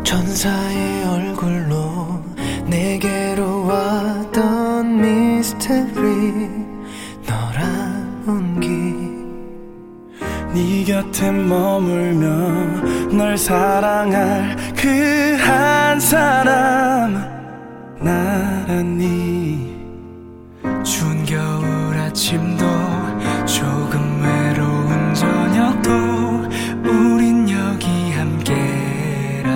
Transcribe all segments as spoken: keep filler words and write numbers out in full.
천사의 얼굴로 내게로 왔던 미스테리 너란 온기 네 곁에 머물며 널 사랑할 그 한 사람 나란히 추운 겨울 아침도 조금 외로운 저녁도 우린 여기 함께라.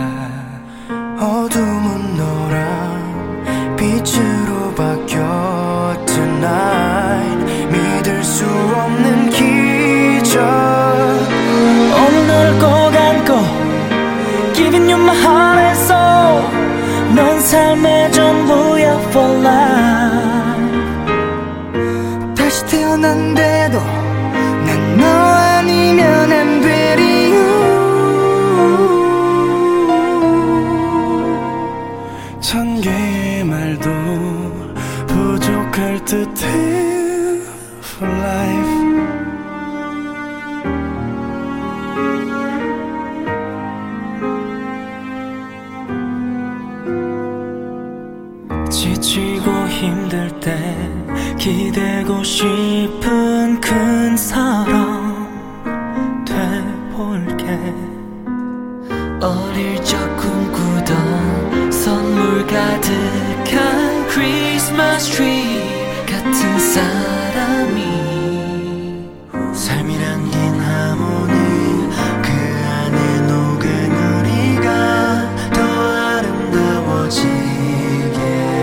어둠은 너랑 빛으로 바뀌어 tonight 믿을 수 없는 기적 오늘 너를 꼭 안고 Giving you my heart and soul 넌 삶의 전부야 for life. 다시 태어난데도 난 너 아니면 안 되리 천 개의 말도 부족할 듯해 for life. 지치고 힘들 때 기대고 싶은 큰 사람 돼볼게. 어릴 적 꿈꾸던 선물 가득한 크리스마스 트리 같은 사람이 삶이란 긴 하모니 그 안에 녹은 우리가 더 아름다워지게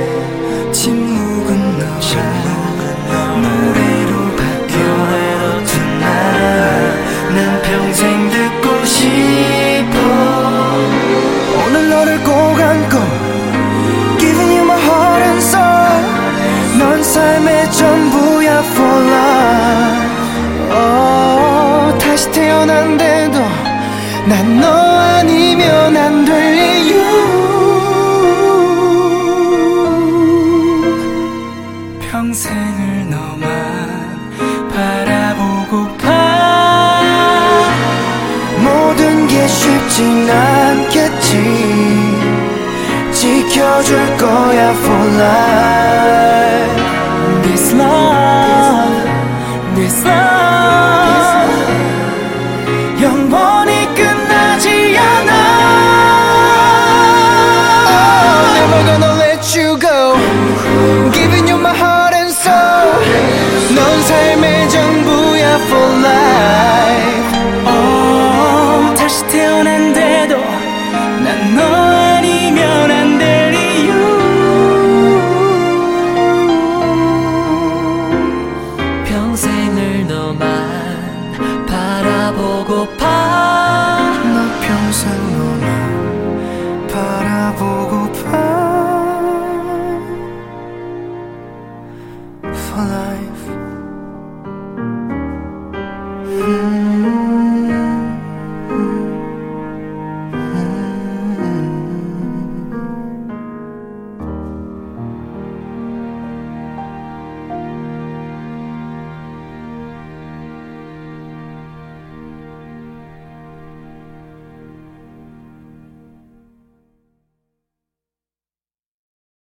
침묵은 너랑 노래로 바뀌어 tonight 난 평생 듣고 싶어. 오늘 너를 꼭 안고 Giving you my heart and soul 넌 삶의 전부야 for life. oh, 다시 태어난데도 난 너 아니면 안 될 이유 평생을 너만 바라보고파. 모든 게 쉽진 않겠지 지켜줄 거야 for life.